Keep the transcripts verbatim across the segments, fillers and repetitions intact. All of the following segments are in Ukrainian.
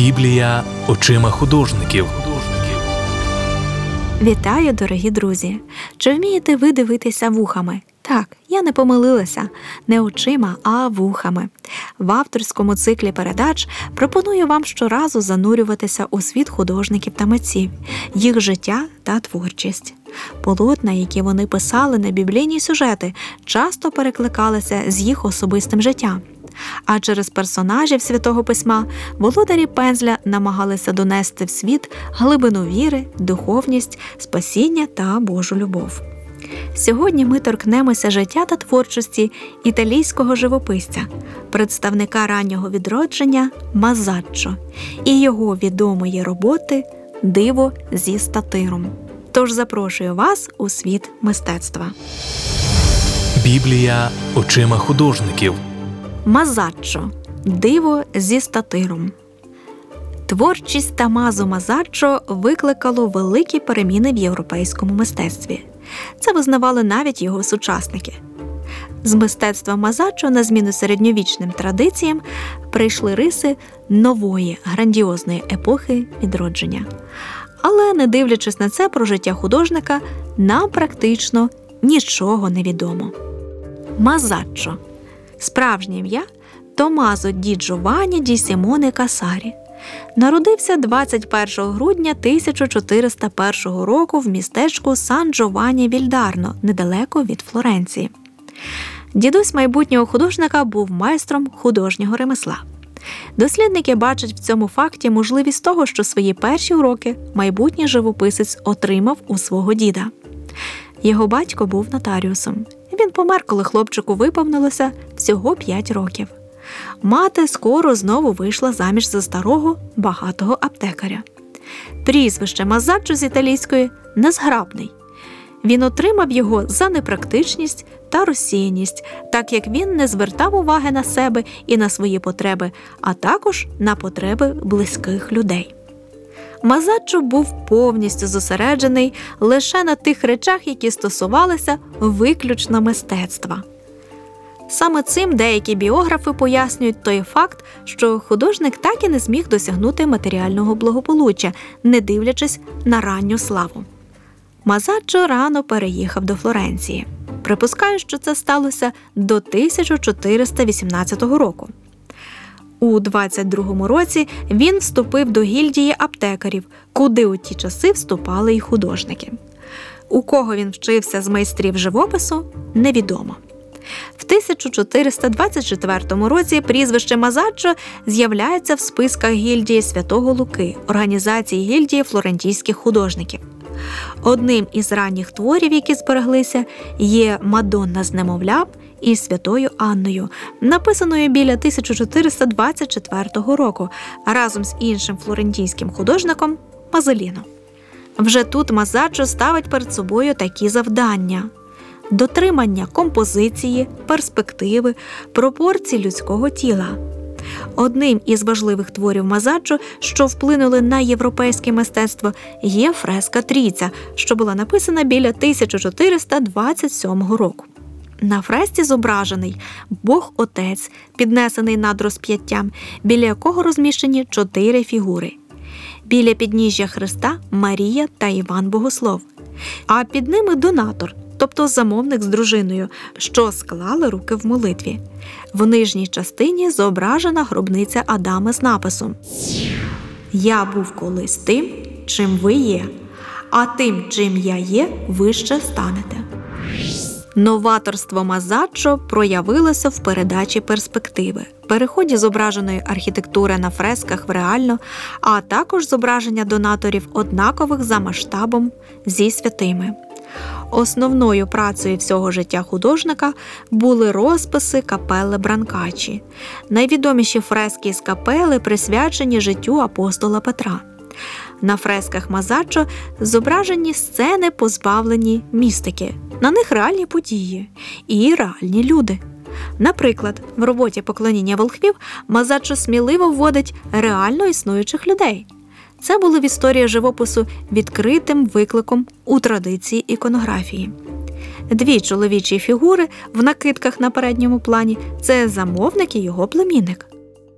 Біблія очима художників. Вітаю, дорогі друзі! Чи вмієте ви дивитися вухами? Так, я не помилилася. Не очима, а вухами. В авторському циклі передач пропоную вам щоразу занурюватися у світ художників та митців, їх життя та творчість. Полотна, які вони писали на біблійні сюжети, часто перекликалися з їх особистим життям. А через персонажів Святого Письма володарі пензля намагалися донести в світ глибину віри, духовність, спасіння та Божу любов. Сьогодні ми торкнемося життя та творчості італійського живописця, представника раннього відродження Мазаччо і його відомої роботи «Диво зі статиром». Тож запрошую вас у світ мистецтва. Біблія очима художників. Мазаччо – «Диво зі статиром». Творчість Томмазо Мазаччо викликало великі переміни в європейському мистецтві. Це визнавали навіть його сучасники. З мистецтва Мазаччо на зміну середньовічним традиціям прийшли риси нової грандіозної епохи відродження. Але, не дивлячись на це, про життя художника нам практично нічого не відомо. Мазаччо. Справжнє ім'я – Томмазо ді Джованні ді Сімоне Касарі. Народився двадцять першого грудня тисяча чотириста першого року в містечку Сан-Джованні-Вільдарно, недалеко від Флоренції. Дідусь майбутнього художника був майстром художнього ремесла. Дослідники бачать в цьому факті можливість того, що свої перші уроки майбутній живописець отримав у свого діда. Його батько був нотаріусом. Він помер, коли хлопчику виповнилося всього п'ять років. Мати скоро знову вийшла заміж за старого, багатого аптекаря. Прізвище Мазаччо з італійської «незграбний». Він отримав його за непрактичність та розсіяність, так як він не звертав уваги на себе і на свої потреби, а також на потреби близьких людей. Мазаччо був повністю зосереджений лише на тих речах, які стосувалися виключно мистецтва. Саме цим деякі біографи пояснюють той факт, що художник так і не зміг досягнути матеріального благополуччя, не дивлячись на ранню славу. Мазаччо рано переїхав до Флоренції. Припускаю, що це сталося до тисяча чотириста вісімнадцятого року. У двадцять другому році він вступив до гільдії аптекарів, куди у ті часи вступали й художники. У кого він вчився з майстрів живопису, невідомо. В тисяча чотириста двадцять четвертому році прізвище Мазаччо з'являється в списках гільдії Святого Луки, організації гільдії флорентійських художників. Одним із ранніх творів, які збереглися, є «Мадонна з немовлям» із Святою Анною, написаною біля тисяча чотириста двадцять четвертого року разом з іншим флорентійським художником Мазоліно. Вже тут Мазаччо ставить перед собою такі завдання – дотримання композиції, перспективи, пропорцій людського тіла. Одним із важливих творів Мазаччо, що вплинули на європейське мистецтво, є фреска «Трійця», що була написана біля тисяча чотириста двадцять сьомого року. На фресці зображений Бог-Отець, піднесений над розп'яттям, біля якого розміщені чотири фігури. Біля підніжжя Христа – Марія та Іван Богослов, а під ними донатор, тобто замовник з дружиною, що склали руки в молитві. В нижній частині зображена гробниця Адама з написом «Я був колись тим, чим ви є, а тим, чим я є, ви ще станете». Новаторство Мазаччо проявилося в передачі перспективи, переході зображеної архітектури на фресках в реально, а також зображення донаторів однакових за масштабом зі святими. Основною працею всього життя художника були розписи капели Бранкачі. Найвідоміші фрески з капели присвячені життю апостола Петра. На фресках Мазаччо зображені сцени, позбавлені містики. На них реальні події і реальні люди. Наприклад, в роботі «Поклоніння волхвів» Мазаччо сміливо вводить реально існуючих людей. Це було в історії живопису відкритим викликом у традиції іконографії. Дві чоловічі фігури в накидках на передньому плані – це замовник і його племінник.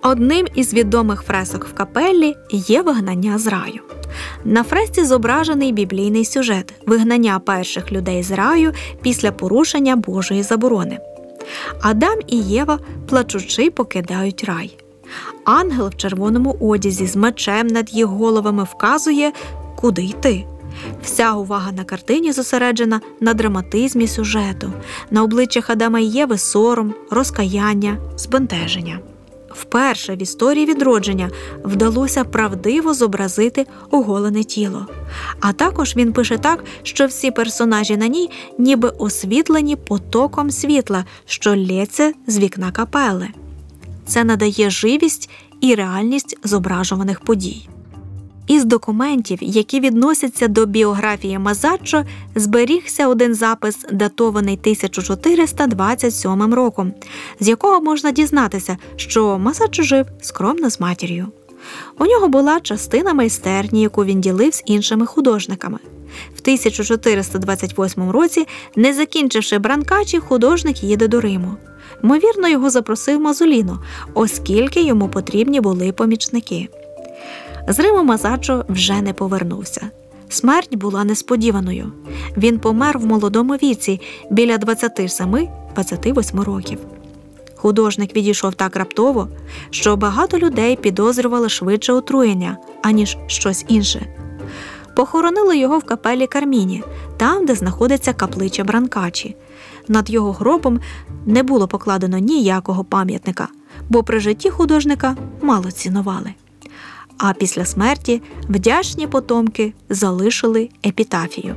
Одним із відомих фресок в капеллі є вигнання з раю. На фресці зображений біблійний сюжет – вигнання перших людей з раю після порушення Божої заборони. Адам і Єва, плачучи, покидають рай. Ангел в червоному одязі з мечем над їх головами вказує, куди йти. Вся увага на картині зосереджена на драматизмі сюжету, на обличчях Адама і Єви сором, розкаяння, збентеження. Вперше в історії відродження вдалося правдиво зобразити оголене тіло. А також він пише так, що всі персонажі на ній ніби освітлені потоком світла, що лється з вікна капели. Це надає живість і реальність зображуваних подій. Із документів, які відносяться до біографії Мазаччо, зберігся один запис, датований тисяча чотириста двадцять сьомим роком, з якого можна дізнатися, що Мазаччо жив скромно з матір'ю. У нього була частина майстерні, яку він ділив з іншими художниками. В тисяча чотириста двадцять восьмому році, не закінчивши Бранкачі, художник їде до Риму. Ймовірно, його запросив Мазоліно, оскільки йому потрібні були помічники. З Риму Мазаччо вже не повернувся. Смерть була несподіваною. Він помер в молодому віці, біля двадцяти семи - двадцяти восьми років. Художник відійшов так раптово, що багато людей підозрювали швидше отруєння, аніж щось інше. Похоронили його в капелі Карміні, там, де знаходиться каплиця Бранкачі. Над його гробом не було покладено ніякого пам'ятника, бо при житті художника мало цінували. А після смерті вдячні потомки залишили епітафію.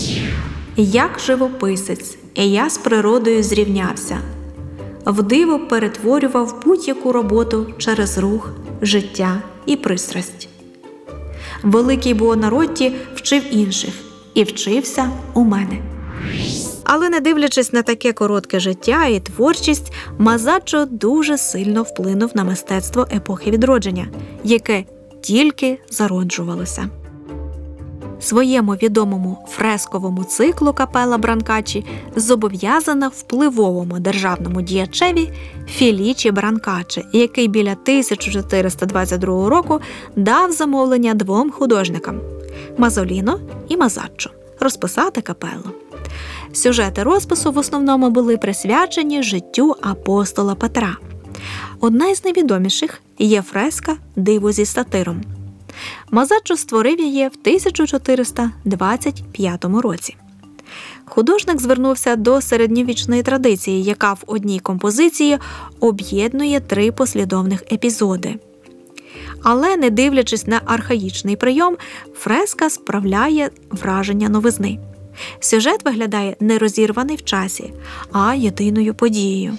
«Як живописець, і я з природою зрівнявся. Вдиво перетворював будь-яку роботу через рух, життя і пристрасть. Великий Буонаротті вчив інших і вчився у мене». Але не дивлячись на таке коротке життя і творчість, Мазаччо дуже сильно вплинув на мистецтво епохи відродження, яке тільки зароджувалося. Своєму відомому фресковому циклу капела Бранкачі зобов'язана впливовому державному діячеві Фелічі Бранкачі, який біля тисяча чотириста двадцять другого року дав замовлення двом художникам – Мазоліно і Мазаччо – розписати капелу. Сюжети розпису в основному були присвячені життю апостола Петра. Одна із найвідоміших є фреска «Диво зі статиром». Мазаччо створив її в тисяча чотириста двадцять п'ятому році. Художник звернувся до середньовічної традиції, яка в одній композиції об'єднує три послідовних епізоди. Але, не дивлячись на архаїчний прийом, фреска справляє враження новизни. Сюжет виглядає не розірваний в часі, а єдиною подією.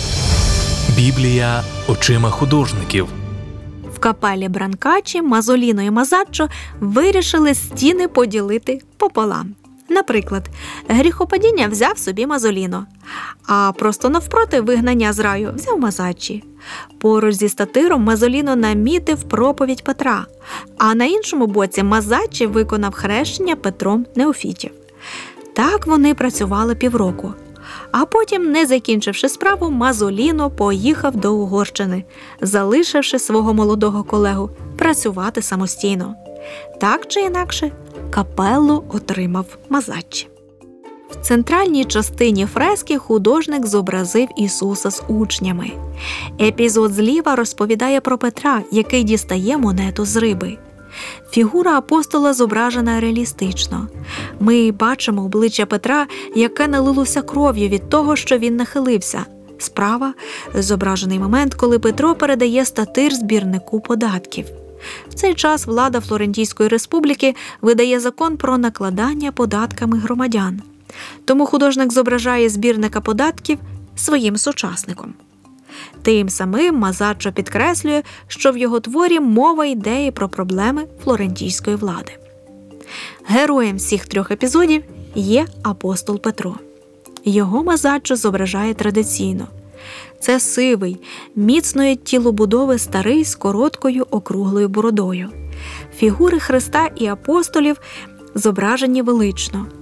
Біблія очима художників. В капелі Бранкачі Мазоліно і Мазаччо вирішили стіни поділити пополам. Наприклад, гріхопадіння взяв собі Мазоліно, а просто навпроти вигнання з раю взяв Мазаччі. Поруч зі статиром Мазоліно намітив проповідь Петра, а на іншому боці Мазаччі виконав хрещення Петром Неофітів. Так вони працювали півроку. А потім, не закінчивши справу, Мазоліно поїхав до Угорщини, залишивши свого молодого колегу працювати самостійно. Так чи інакше, капелу отримав Мазаччі. В центральній частині фрески художник зобразив Ісуса з учнями. Епізод зліва розповідає про Петра, який дістає монету з риби. Фігура апостола зображена реалістично. Ми бачимо обличчя Петра, яке налилося кров'ю від того, що він нахилився. Справа – зображений момент, коли Петро передає статир збірнику податків. В цей час влада Флорентійської республіки видає закон про накладання податками громадян. Тому художник зображає збірника податків своїм сучасником. Тим самим Мазаччо підкреслює, що в його творі мова йде і про проблеми флорентійської влади. Героєм всіх трьох епізодів є апостол Петро. Його Мазаччо зображає традиційно. Це сивий, міцної тілобудови старий з короткою округлою бородою. Фігури Христа і апостолів зображені велично.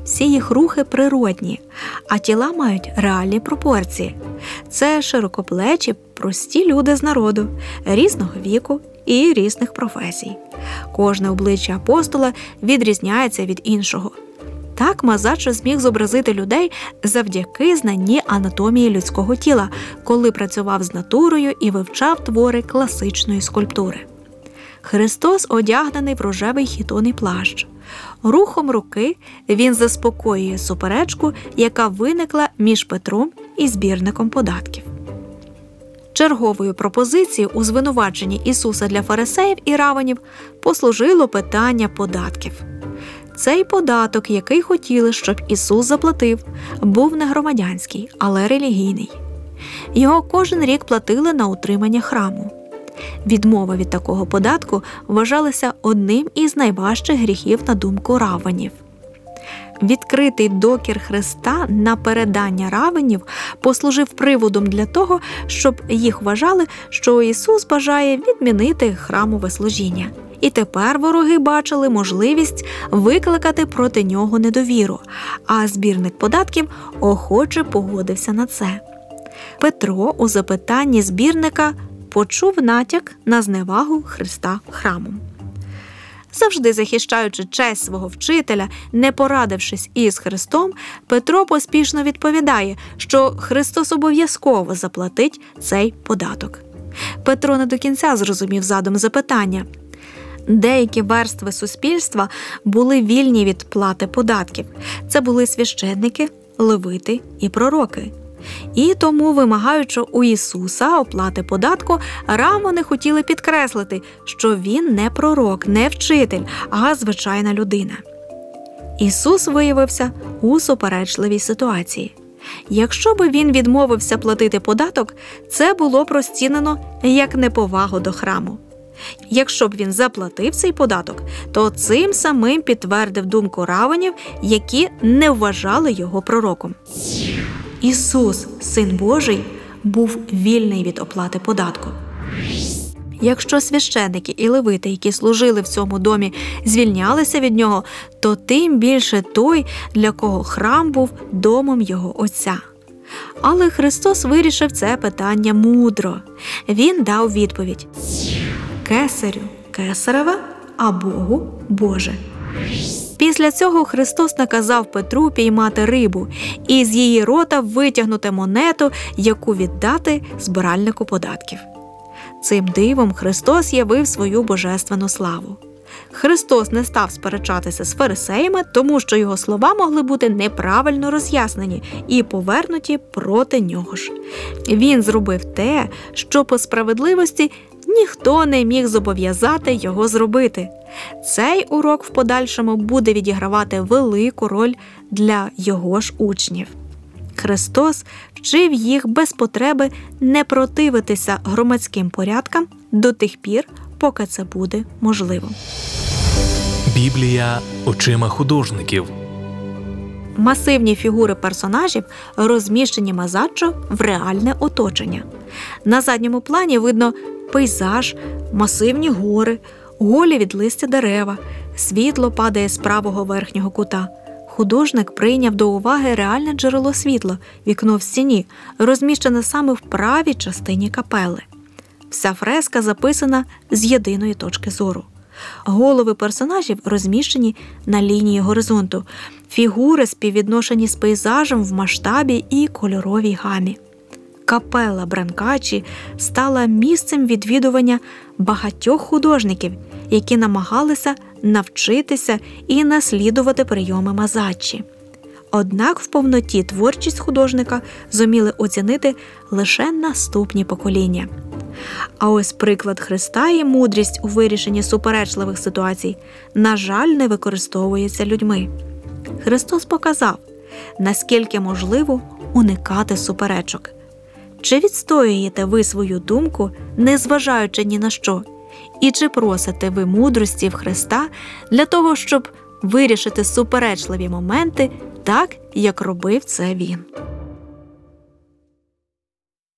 Всі їх рухи природні, а тіла мають реальні пропорції. Це широкоплечі, прості люди з народу, різного віку і різних професій. Кожне обличчя апостола відрізняється від іншого. Так Мазаччо зміг зобразити людей завдяки знанні анатомії людського тіла, коли працював з натурою і вивчав твори класичної скульптури. Христос одягнений в рожевий хітонний плащ. Рухом руки він заспокоює суперечку, яка виникла між Петром і збірником податків. Черговою пропозицією у звинуваченні Ісуса для фарисеїв і раввинів послужило питання податків. Цей податок, який хотіли, щоб Ісус заплатив, був не громадянський, але релігійний. Його кожен рік платили на утримання храму. Відмова від такого податку вважалася одним із найважчих гріхів на думку раввинів. Відкритий докір Христа на передання раввинів послужив приводом для того, щоб їх вважали, що Ісус бажає відмінити храмове служіння. І тепер вороги бачили можливість викликати проти нього недовіру, а збірник податків охоче погодився на це. Петро у запитанні збірника почув натяк на зневагу Христа храмом. Завжди захищаючи честь свого вчителя, не порадившись із Христом, Петро поспішно відповідає, що Христос обов'язково заплатить цей податок. Петро не до кінця зрозумів задум запитання. Деякі верстви суспільства були вільні від плати податків. Це були священники, левити і пророки. І тому, вимагаючи у Ісуса оплати податку, раввини хотіли підкреслити, що Він не пророк, не вчитель, а звичайна людина. Ісус виявився у суперечливій ситуації. Якщо би Він відмовився платити податок, це було б розцінено як неповагу до храму. Якщо б він заплатив цей податок, то цим самим підтвердив думку раввинів, які не вважали його пророком. Ісус, Син Божий, був вільний від оплати податку. Якщо священники і левити, які служили в цьому домі, звільнялися від нього, то тим більше той, для кого храм був домом його Отця. Але Христос вирішив це питання мудро. Він дав відповідь: «Кесарю – кесареве, а Богу – Боже». Після цього Христос наказав Петру піймати рибу і з її рота витягнути монету, яку віддати збиральнику податків. Цим дивом Христос явив свою божественну славу. Христос не став сперечатися з фарисеями, тому що його слова могли бути неправильно роз'яснені і повернуті проти нього ж. Він зробив те, що по справедливості ніхто не міг зобов'язати його зробити. Цей урок в подальшому буде відігравати велику роль для його ж учнів. Христос вчив їх без потреби не противитися громадським порядкам до тих пір, поки це буде можливо. Біблія очима художників. Масивні фігури персонажів розміщені Мазаччо в реальне оточення. На задньому плані видно пейзаж, масивні гори, голі від листя дерева, світло падає з правого верхнього кута. Художник прийняв до уваги реальне джерело світла, вікно в стіні, розміщене саме в правій частині капели. Вся фреска записана з єдиної точки зору. Голови персонажів розміщені на лінії горизонту. Фігури співвідношені з пейзажем в масштабі і кольоровій гамі. Капела Бранкачі стала місцем відвідування багатьох художників, які намагалися навчитися і наслідувати прийоми Мазаччі. Однак в повноті творчість художника зуміли оцінити лише наступні покоління. А ось приклад Христа і мудрість у вирішенні суперечливих ситуацій, на жаль, не використовується людьми. Христос показав, наскільки можливо уникати суперечок. Чи відстоюєте ви свою думку, незважаючи ні на що? І чи просите ви мудрості в Христа для того, щоб вирішити суперечливі моменти так, як робив це Він?